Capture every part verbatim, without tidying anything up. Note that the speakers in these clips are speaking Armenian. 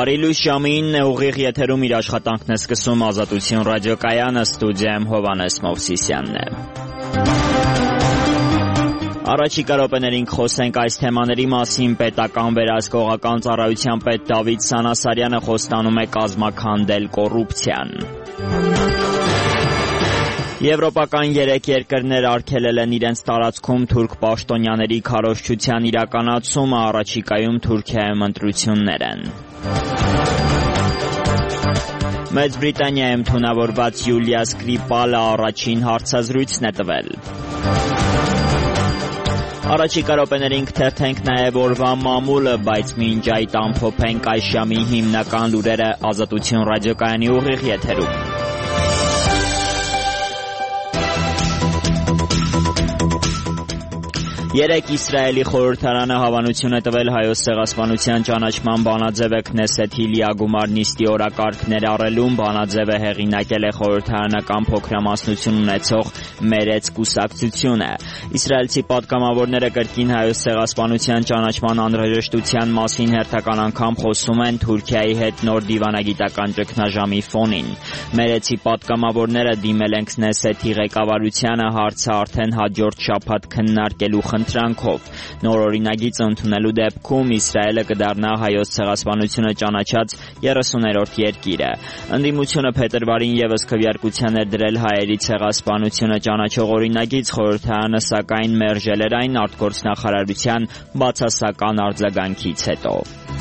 Բարի լույս ժամին է ուղիղ եթերում իր աշխատանքն է սկսում Ազատություն ռադիոկայանը, ստուդիայում Հովհաննես Մովսիսյանն է։ Առաջիկա րոպեներին կխոսենք այս թեմաների մասին։ Պետական վերահսկողական ծառայության պետ Դավիթ Սանասարյանը խոստանում է կազմաքանդել կոռուպցիան։ Եվրոպական երեք երկրներ արգելել են իրենց տարածքում թուրք պաշտոնյաների քարոզչության իրականացումը, առաջիկայում Թուրքիայում ընտրություններ են։ Մեծ Բրիտանիայում թունավորված Յուլիա Սկրիպալը առաջին հարցազրույցն է տվել։ Առաջիկա րոպեներին կթերթենք նաև օրվա մամուլը, բայց մինչ այդ ամփոփենք այս ժամի հիմնական լուրերը Ազատություն ռադիոկայանի ուղիղ եթերում։ Երեկ Իսրայելի խորհրդարանը հավանություն է տվել Հայոց ցեղասպանության ճանաչման բանաձևը Քնեսեթի լիագումար նիստի օրակարգ ներառելուն։ Բանաձևը հեղինակել է խորհրդարանական փոքրամասնություն ունեցող Մերեց կուսակցությունը։ Իսրայելցի պատգամավորները կրկին Հայոց ցեղասպանության ճանաչման անհրաժեշտության մասին հերթական անգամ խոսում են Թուրքիայի հետ նոր դիվանագիտական ճգնաժամի ֆոնին։ Մերեցի պատգամավորները դիմել են Քնեսեթի ղեկավարությանը հարցը արդեն հաջորդ շաբաթ քննարկելու խնդրանքով։ Նոր օրինագիծը ընդունելու դեպքում Իսրայելը կդառնա Հայոց ցեղասպանությունը ճանաչած երեսուներորդ երկիրը։ Ընդդիմությունը փետրվարին ևս քվեարկության էր դրել հայերի ցեղասպանությունը ճանաչող օրինագիծ, խորհրդարանը սակայն մերժել էր այն արտգործնախարարության բացասական արձագանքից հետո։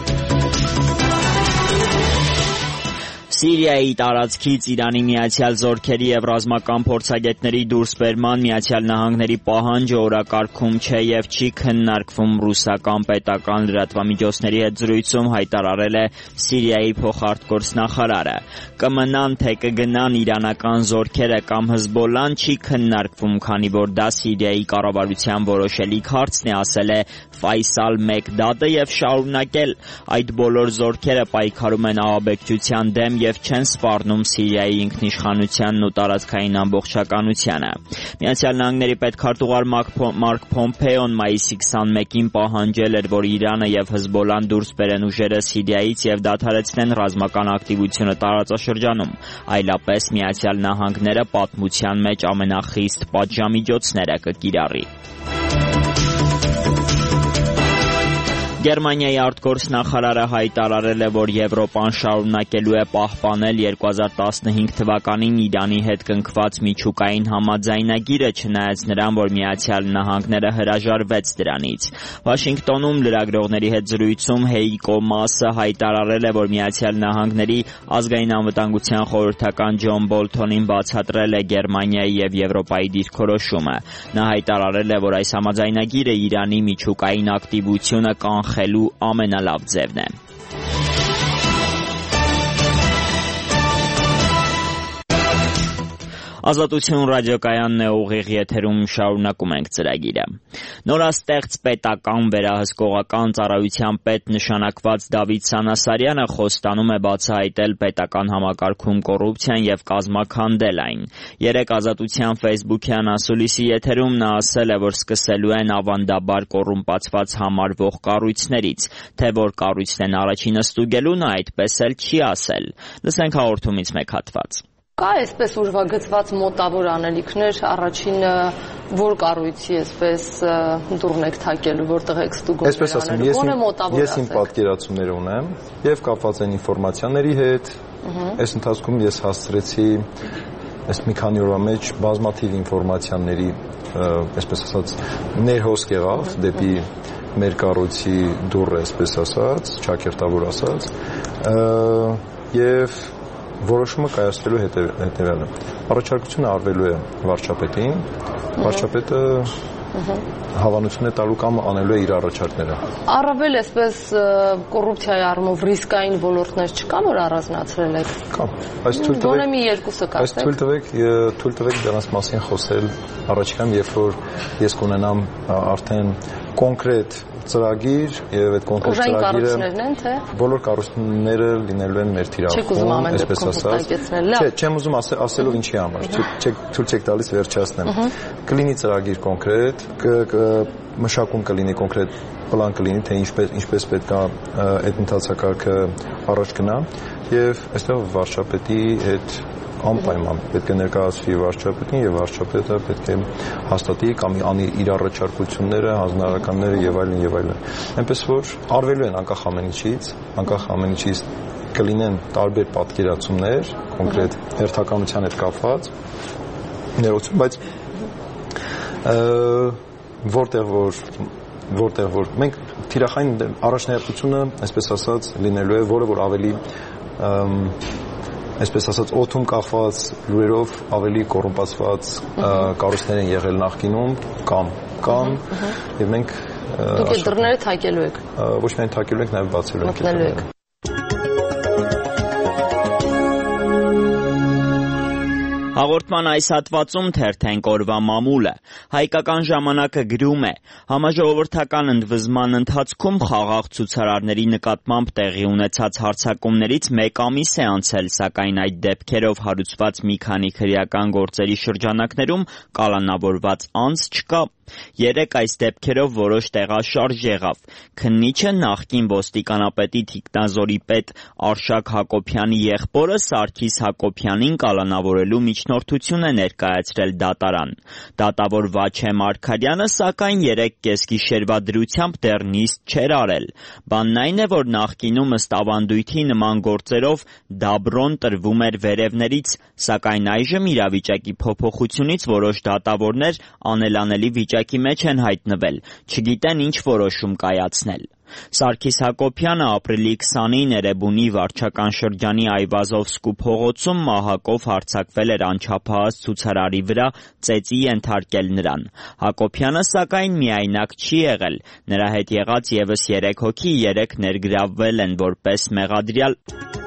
Սիրիայի տարածքից Իրանի միացյալ զորքերի եւ ռազմական փորձագետների դուրսբերման Միացյալ Նահանգների պահանջը օրակարգում չէ եւ չի քննարկվում ռուսական պետական լրատվամիջոցների հետ զրույցում հայտարարել է Սիրիայի փոխարտգործնախարարը։ Կմնան թե կգնան իրանական զորքերը կամ Հզբոլլան չի քննարկվում, քանի որ դա Սիրիայի կառավարության որոշելիք հարցն է, ասել է Ֆայսալ Մեկդադը եւ շարունակել. այդ բոլոր զորքերը պայքարում են ահաբեկչության դեմ եւ չեն սպառնում Սիրիայի ինքնիշխանությանն ու տարածքային ամբողջականությանը։ Միացյալ Նահանգների պետքարտուղար Մարկ Փոմփեոն մայիսի քսանմեկին պահանջել էր, որ Իրանը եւ Հզբոլլան դուրս բերեն ուժերը Սիրիայից եւ դադարեցնեն ռազմական ակտիվությունը տարածաշրջանում։ Այլապես Միացյալ Նահանգները պատմության մեջ ամենախիստ պատժամիջոցները կկիրառի։ Գերմանիայի արտգործնախարարը հայտարարել է, որ Եվրոպան շարունակելու է պահպանել երկու հազար տասնհինգ թվականին Իրանի հետ կնքված միջուկային համաձայնագիրը, չնայած նրան, որ Միացյալ Նահանգները հրաժարվեց դրանից։ Վաշինգտոնում լրագրողների հետ զրույցում Հեիկո Մասը հայտարարել է, որ Միացյալ Նահանգների ազգային անվտանգության խորհրդական Ջոն Բոլթոնին բացատրել է Գերմանիայի եւ Եվրոպայի դիրքորոշումը։ Նա հայտարարել է, որ այս համաձայնագիրը Իրանի միջուկային ակտիվությունը կանխելու ամենալավ ձևն է։ Ազատություն ռադիոկայանն է, ուղիղ եթերում շարունակում ենք ծրագիրը։ Նորաստեղծ պետական վերահսկողական ծառայության պետ նշանակված Դավիթ Սանասարյանը խոստանում է բացահայտել պետական համակարգում կոռուպցիան եւ կազմաքանդել այն։ Երեկ Ազատության ֆեյսբուքյան ասուլիսի եթերում նա ասել է, որ սկսելու են ավանդաբար կոռումպացված համարվող կառույցներից, թե որ կառույցն են առաջինը ստուգելու, նա այդպես էլ չի ասել։ Լսենք հաղորդումից մեկ հատված։ Կա այսպես ուրվագծված մոտավոր անելիքներ, առաջինը որ կառույցի այսպես դուրն եք թակելու, որտեղ եք ստուգում։ Այսպես ասեմ, ես ես իմ պատկերացումներ ունեմ եւ կապված են ինֆորմացիաների հետ։ Այս ընթացքում ես հասցրեցի այս մի քանի օրվա մեջ բազմաթիվ ինֆորմացիաների, այսպես ասած, ներհոսք եղավ դեպի մեր կառույցի դուռը, այսպես ասած, ճակերտավոր ասած, եւ որոշումը կայացվելու հետևյալը։ Առաջարկությունը արվելու է վարչապետին, վարչապետը հավանություն է տալու կամ անելու է իր առաջարկները։ Առավել այսպես կոռուպցիայի առումով ռիսկային ոլորտներ չկան, որ առանձնացրել եք։ Կան։ Այս թույլ տվեք։ Գոնե մի երկուսը կասեք։ Այս թույլ տվեք, թույլ տվեք դրանց մասին խոսել առաջիկայում, երբ որ ես կունենամ արդեն կոնկրետ ծրագիր եւ այդ կոնկրետ ծրագիրը բոլոր կառույցները լինելու են մեր թիրախում, այսպես ասած։ Չէ, չեմ ուզում ասելով ինչի համար, ցույց չեք տալիս վերջացնեմ։ Կլինի ծրագիր կոնկրետ, մշակում կլինի, կոնկրետ պլան կլինի, թե ինչպես ինչպես պետք է այդ ընթացակարգը առաջ գնա, եւ այստեղ վարչապետի հետ անպայման պետք է ներկայացվի վարչապետին եւ վարչապետը պետք է հաստատի կամ անի իր առաջարկությունները, հանձնարարականները եւ այլն եւ այլն։ Այնպես որ արվելու են անկախ ամեն ինչից, անկախ ամեն ինչից կլինեն տարբեր պատկերացումներ, կոնկրետ հերթականության հետ կապված ներողություն, բայց որտեղ որ որտեղ որ մենք թիրախային առաջնահերթությունը, այսպես ասած, լինելու է, որը որ ավելի այսպես ասած օդում կախված լուրերով ավելի կոռումպացված կառույցներ են եղել նախկինում կամ կամ եւ մենք դուք դռները թակելու եք։ Ոչ միայն թակելու ենք, նաեւ բացելու ենք դռները։ Հաղորդման այս հատվածում թերթենք օրվա մամուլը։ Հայկական ժամանակը գրում է. համաժողովրդական ընդվզման ընթացքում խաղաղ ցուցարարների նկատմամբ տեղի ունեցած հարձակումներից մեկ ամիս է անցել, սակայն այդ դեպքերով հարուցված մի քանի քրեական գործերի շրջանակներում կալանավորված անձ չկա։ Երեք այս դեպքերով որոշ տեղաշարժ եղավ։ Քննիչը նախկին ոստիկանապետի թիկնազորի պետ Արշակ Հակոբյանի եղբորը Սարգիս Հակոբյանին կալանավորելու միջնորդություն է ներկայացրել դատարան։ Դատավոր Վաչե Մարգարյանը սակայն երեք կեսգիշերվա դրությամբ դեռ նիստ չէր արել։ Բանն այն է, որ նախկինում ըստ ավանդույթի նման գործերով դաբրոն տրվում էր վերևներից, սակայն այժմ իրավիճակի փոփոխությունից որոշ դատավորներ անելանելի վիճակի մեջ են հայտնվել, չգիտեն ինչ որոշում կայացնել։ Սարգիս Հակոբյանը ապրիլի քսանին Էրեբունի վարչական շրջանի Այվազովսկու փողոցում մահակով հարձակվել էր անչափահաս ցուցարարի վրա, ծեծի ենթարկել նրան։ Հակոբյանը սակայն միայնակ չի եղել, նրա հետ եղած ևս երեք հոգի երեք ներգրավվել են որպես մեղադրյալ։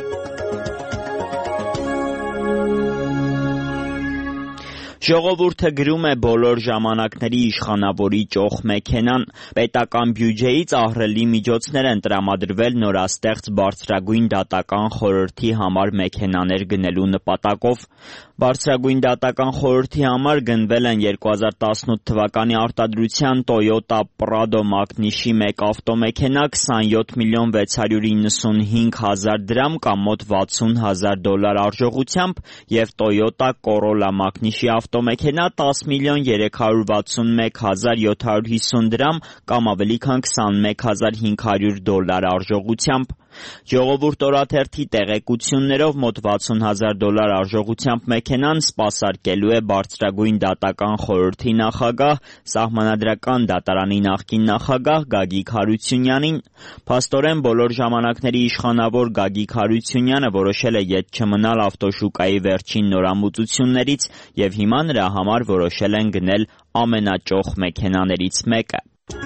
Ժողովուրդը գրում է բոլոր ժամանակների իշխանավորի ճոխ մեքենան։ Պետական բյուջեից ահռելի միջոցներ են տրամադրվել նորաստեղծ բարձրագույն դատական խորհրդի համար մեքենաներ գնելու նպատակով։ Բարձրագույն դատական խորհրդի համար գնվել են երկու հազար տասնութ թվականի արտադրության Toyota Prado մակնիշի մեկ ավտոմեքենա քսանյոթ միլիոն վեց հարյուր իննսունհինգ հազար դրամ կամ մոտ վաթսուն հազար դոլար արժողությամբ եւ Toyota Corolla մակնիշի ավտոմեքենա տաս միլիոն երեք հարյուր վաթսունմեկ հազար յոթ հարյուր հիսուն դրամ կամ ավելի քան քսանմեկ հազար հինգ հարյուր դոլար արժողությամբ։ Ժողովուրդ օրաթերթի տեղեկություններով մոտ վաթսուն հազար դոլար արժողությամբ մեքենան սպասարկելու է բարձրագույն դատական խորհրդի նախագահ, սահմանադրական դատարանի նախկին նախագահ Գագիկ Հարությունյանին։ Փաստորեն բոլոր ժամանակների իշխանավոր Գագիկ Հարությունյանը որոշել է ետ չմնալ ավտոշուկայի վերջին նորամուծություններից եւ հիմա նրա համար որոշել են գնել ամենաճոխ մեքենաներից մեկը։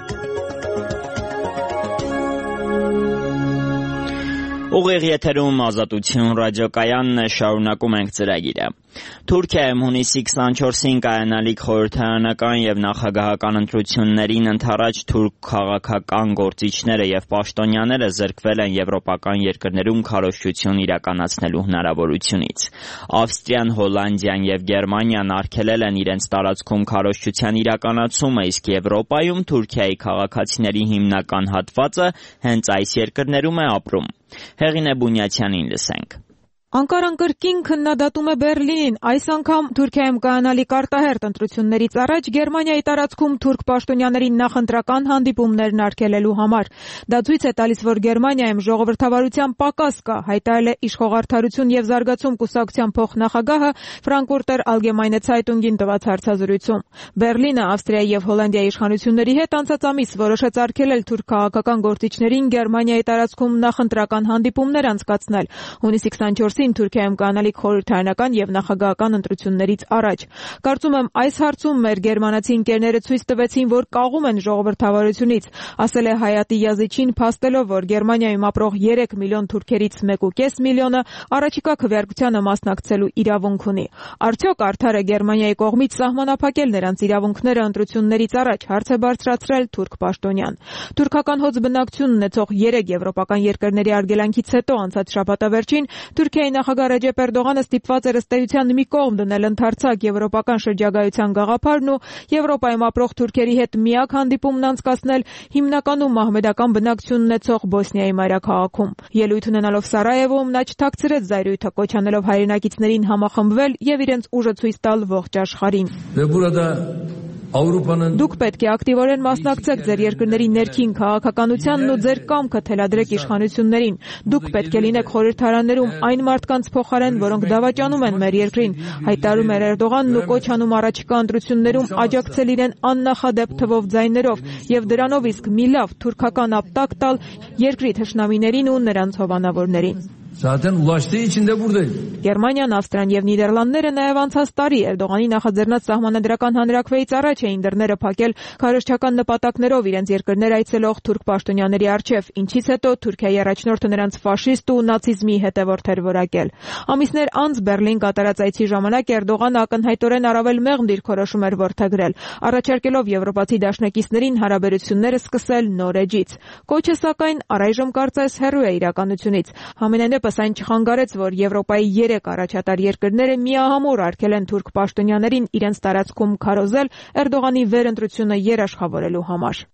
Ուղիղ եթերում Ազատություն ռադիոկայանն է, շարունակում ենք ծրագիրը։ Թուրքիայում հունիսի քսանչորսին կայանալիք խորհրդարանական եւ նախագահական ընտրություններին ընդառաջ թուրք քաղաքական գործիչները եւ պաշտոնյաները զրկվել են եվրոպական երկրներում քարոզչություն իրականացնելու հնարավորությունից։ Ավստրիան, Հոլանդիան եւ Գերմանիան արգելել են իրենց տարածքում քարոզչության իրականացումը, իսկ Եվրոպայում Թուրքիայի քաղաքացիների հիմնական հատվածը հենց այս երկրներում է ապրում։ Հեղինե Բունյացյանին լսենք։ Անկարան կրկին քննադատում է Բերլինին, այս անգամ Թուրքիայում կայանալիք արտահերթ ընտրություններից առաջ Գերմանիայի տարածքում թուրք պաշտոնյաներին նախընտրական հանդիպումներն արգելելու համար։ Դա ցույց է տալիս, որ Գերմանիայում ժողովրդավարության պակաս կա, հայտարարել է Իշխողարդարություն եւ զարգացում կուսակցության փոխնախագահը Ֆրանկֆուրտեր Ալգեմայնե Ցայտունգին տված հարցազրույցում։ Բերլինը Ավստրիայի եւ Հոլանդիայի իշխանությունների հետ անցած ամիս որոշեց արգելել թուրք քաղաքական գործիչներին Գերմանիայի տարածքում նախընտրական հանդիպումներ անցկացնել։ Հունիսի քսանչորսին Թուրքիայում կանալիք խորհրդարանական եւ նախագահական ընտրություններից առաջ։ Կարծում եմ, այս հարցում մեր գերմանացի ընկերները ցույց տվեցին, որ կաղում են ժողովրդավարությունից, ասել է Հայատի Յազիչին, փաստելով, որ Գերմանիայում ապրող երեք միլիոն թուրքերից մեկ ու կես միլիոնը առաջիկա քվեարկությանը մասնակցելու իրավունք ունի։ Արդյոք արդար է Գերմանիայի կողմից սահմանափակել նրանց իրավունքները ընտրություններից առաջ, հարց է բարձրացրել թուրք պաշտոնյան։ Թուրքական հոծ բնակչություն ունեցող երեք եվրոպական երկրների արգելանքից հետո անցած շաբաթավերջին Թուրքիայի նախագահ Ռեջեփ Էրդողանը ստիպված էր ըստ էության մի կողմ դնել ընդարձակ եվրոպական շրջագայության գաղափարն ու Եվրոպայում ապրող թուրքերի հետ միակ հանդիպումն անցկացնել հիմնականում մահմեդական բնակչություն ունեցող Բոսնիայի մայրաքաղաքում։ Ելույթ ունենալով Սարայևոում նա չթաքցրեց զայրույթը, կոչ անելով հայրենակիցներին համախմբվել եւ իրենց ուժը ցույց տալ ողջ աշխարհին։ Դուք պետք է ակտիվորեն մասնակցեք ձեր երկրների ներքին քաղաքականությանն ու ձեր կամքը թելադրեք իշխանություններին։ Դուք պետք է լինեք խորհրդարաններում այն մարդկանց փոխարեն, որոնք դավաճանում են մեր երկրին, հայտարարում էր Էրդողանն ու կոչ անում առաջիկա ընտրություններում աջակցել իրեն աննախադեպ թվով ձայներով եւ դրանով իսկ մի լավ թուրքական ապտակ տալ երկրի թշնամիներին ու նրանց հովանավորներին։ Zaten ulaştığı için de buradayım. Գերմանիան, Ավստրիան եւ Նիդերլանդները նաեւ անցած տարի Էրդողանի նախաձեռնած սահմանադրական հանրաքվեից առաջ էին դռները փակել քարոզչական նպատակներով իրենց երկրներ այցելող թուրք պաշտոնյաների առջև, ինչից հետո Թուրքիայի առաջնորդը նրանց ֆաշիստ ու նացիզմի հետևորդ էր որակել։ Ամիսներ անց Բերլին կատարած այցի ժամանակ Էրդողանը ակնհայտորեն առավել մեղմ դիրքորոշում էր որդեգրել, առաջարկելով եվրոպացի դաշնակիցներին հարաբերությունները սկսել նոր էջից։ Կոչը սակայն առայժմ կարծես հեռու է իրականությունից։ Համենայնդեպս այն չխանգարեց, որ Եվրոպայի երեք առաջատար երկրները միահամուռ արգել են թուրք պաշտոնյաներին իրենց տարածքում քարոզել Էրդողանի վերընտրությունը երաշխավորելու համար։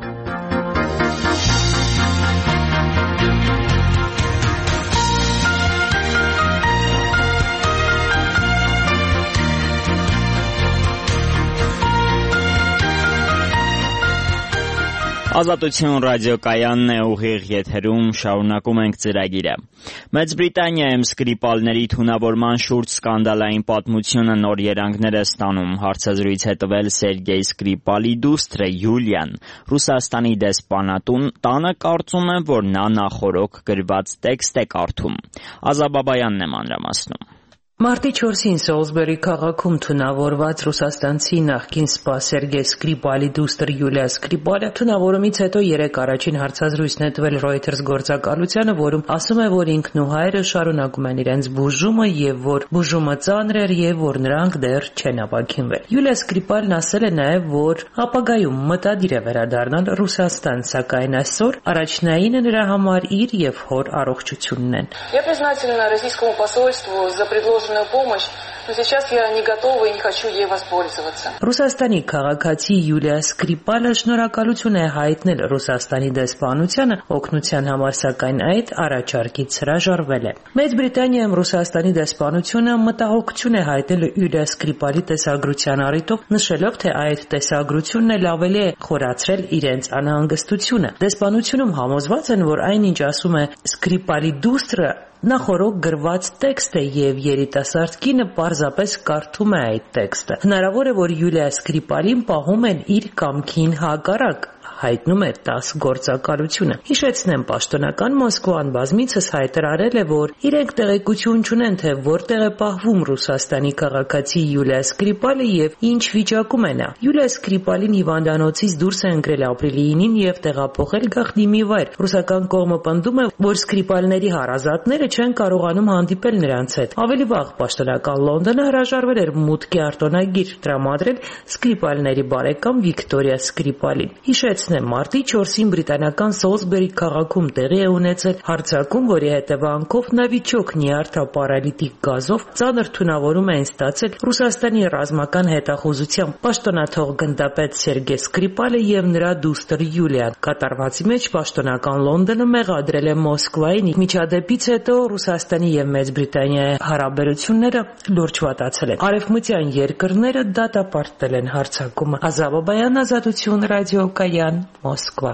Ազատություն ռադիոկայանն է, ուղիղ եթերում, շարունակում ենք ծրագիրը։ Մեծ Բրիտանիայում Սկրիպալների թունավորման շուրջ սկանդալային պատմությունը նոր երանգներ է ստանում։ Հարցազրույց է տվել Սերգեյ Սկրիպալի դուստրը Յուլիան։ Ռուսաստանի դեսպանատուն տանը կարծում է, որ նա նախօրոք գրված տեքստ է կարդում։ Ազաբաբայանն է մանրամասնում։ Մարտի չորսին Սոլսբերի քաղաքում թունավորված ռուսաստանցի նախկին սպա Սերգեյ Սկրիպալի դուստր Յուլիա Սկրիպալը թունավորումից հետո երեք առաջին հարցազրույցն է տվել Reuters գործակալությանը, որում ասում է, որ ինքն ու հայրը շարունակում են իրենց բուժումը եւ որ բուժումը ծանր էր եւ որ նրանք դեռ չեն ապաքինվել։ Յուլիա Սկրիպալն ասել է նաեւ, որ ապագայում մտադիր է վերադառնալ Ռուսաստան, սակայն այսօր առաջնայինը նրա համար իր եւ հոր առողջությունն են։ Я признательна российскому посольству за предложенную помощь, но сейчас я не готова и не хочу ей воспользоваться. Ռուսաստանի քաղաքացի Յուլիա Սկրիպալը շնորհակալություն է հայտնել Ռուսաստանի դեսպանությանը օգնության համար, սակայն այդ առաջարկից հրաժարվել է։ Մեծ Բրիտանիայում Ռուսաստանի դեսպանությունը մտահոգություն է հայտնել Յուլիա Սկրիպալի տեսագրության առիթով, նշելով, թե այդ տեսագրությունն էլ ավելի է խորացրել իրենց անհանգստությունը։ Դեսպանությունում համոզված են, որ այնինչ ասում է Սկրիպալի դուստրը նախորոք գրված տեքստ է եւ երիտասարդ կինը պարզապես կարդում է այդ տեքստը։ Հնարավոր է, որ Յուլիա Սկրիպալին պահում են իր կամքին հակառակ, հայտնում է տաս գործակալությունը։ Հիշեցնեմ, պաշտոնական Մոսկվան բազմիցս հայտարարել է, որ իրենք տեղեկություն չունեն, թե որտեղ է պահվում Ռուսաստանի քաղաքացի Յուլիա Սկրիպալը եւ ինչ վիճակում է նա։ Յուլիա Սկրիպալին հիվանդանոցից դուրս է ընկրել ապրիլի ինին եւ տեղափոխել գաղտնի մի վայր։ Ռուսական կողմը պնդում է, որ Սկրիպալների հարազատները չեն կարողանում հանդիպել նրանց հետ։ Ավելի վաղ պաշտոնական Լոնդոնը հրաժարվել էր մուտքի արտոնագիր տրամադրել Սկրիպալների բարեկամ Վիկտորիա Սկրիպալին։ Հիշեցնեմ, մարտի չորսին բրիտանական Սոլսբերի քաղաքում տեղի է ունեցել հարձակում, որի հետևանքով նավիճոկ նյարդապարալիտիկ գազով ծանր թունավորում էին ստացել Ռուսաստանի ռազմական հետախուզության պաշտոնաթող գնդապետ Սերգեյ Սկրիպալը եւ նրա դուստր Յուլիան։ Կատարվածի մեջ պաշտոնական Լոնդոնը մեղադրել է Մոսկվային։ Միջադեպից հետո Ռուսաստանի եւ Մեծ Բրիտանիայի հարաբերությունները լուրջ վատացել են։ Արևմտյան երկրները դատապարտել են հարձակումը։ Ազաբաբայան, Ազատություն ռադիոկայան, Մոսկվա։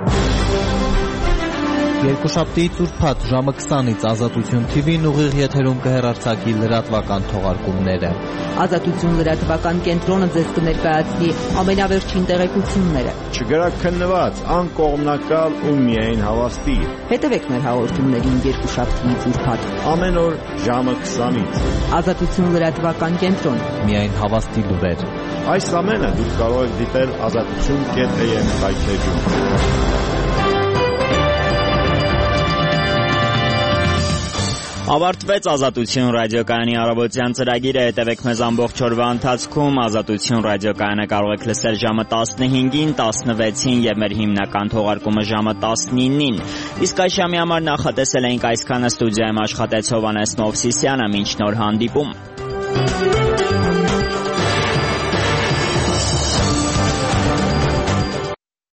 Երկուշաբթի ծուրփաթ ժամը քսանից Ազատություն թի վին ուղիղ եթերում կհեռարձակի լրատվական թողարկումները։ Ազատություն լրատվական կենտրոնը ձեզ կներկայացնի ամենավերջին տեղեկությունները։ Չգրաքննված, անկողմնակալ ու միայն հավաստի։ Հետևեք մեր հաղորդումներին երկուշաբթի ծուրփաթ ամեն օր ժամը քսանից։ Ազատություն լրատվական կենտրոն։ Միայն հավաստի լուրեր։ Այս ամենը դուք կարող եք դիտել ազատություն կետ է եմ վայթեջում։ Ավարտվեց Ազատություն ռադիոկայանի առավոտյան ծրագիրը, հետևեք մեզ ամբողջ օրվա ընթացքում։ Ազատություն ռադիոկայանը կարող եք լսել ժամը տասնհինգին, տասնվեցին եւ մեր հիմնական թողարկումը ժամը տասնինին։ Իսկ այս ժամի համար նախատեսել էինք այսքանը, ստուդիայում աշխատեց Հովհաննես Մովսիսյանը, մինչ նոր հանդիպում։